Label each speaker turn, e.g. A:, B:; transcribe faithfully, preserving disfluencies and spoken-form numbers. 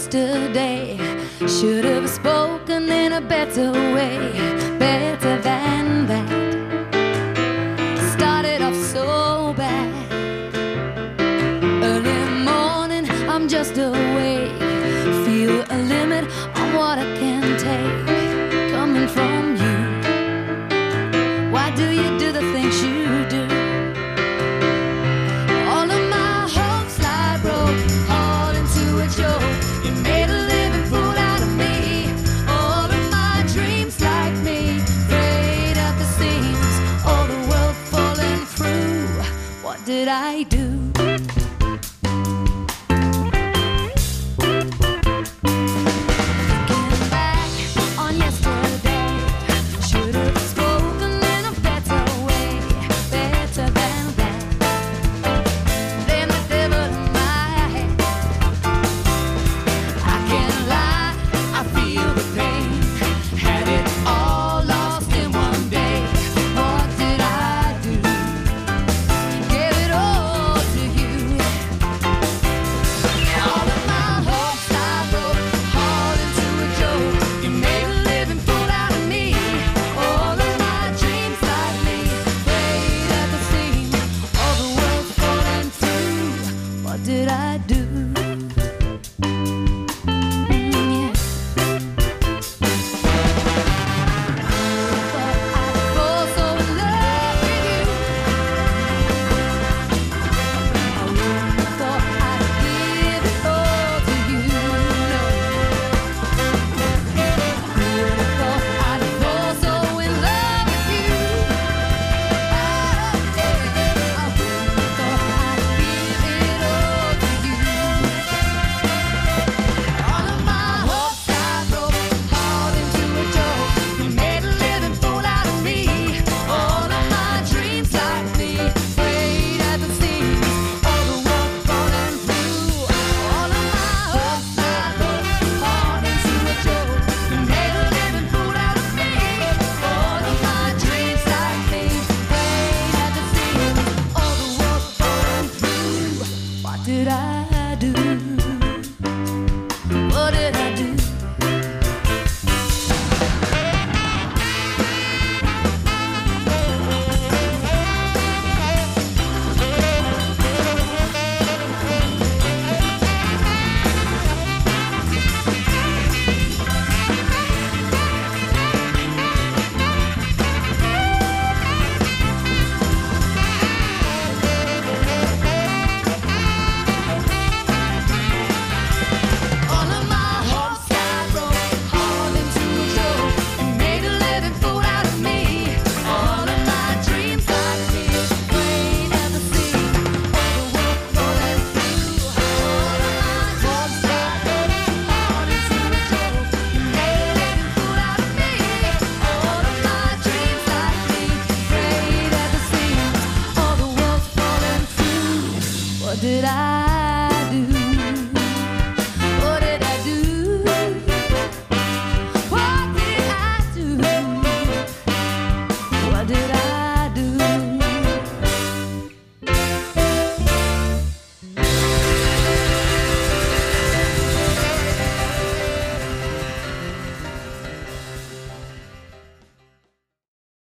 A: yesterday. Should have spoken in a better way, better than that. Started off so bad. Early morning, I'm just awake. Feel a limit on what I can take. Coming from you, why do you do the things you do? All of my hopes lie broke, all into a joke. You made a living fool out of me. All of my dreams like me, frayed at the seams. All the world falling through. What did I do?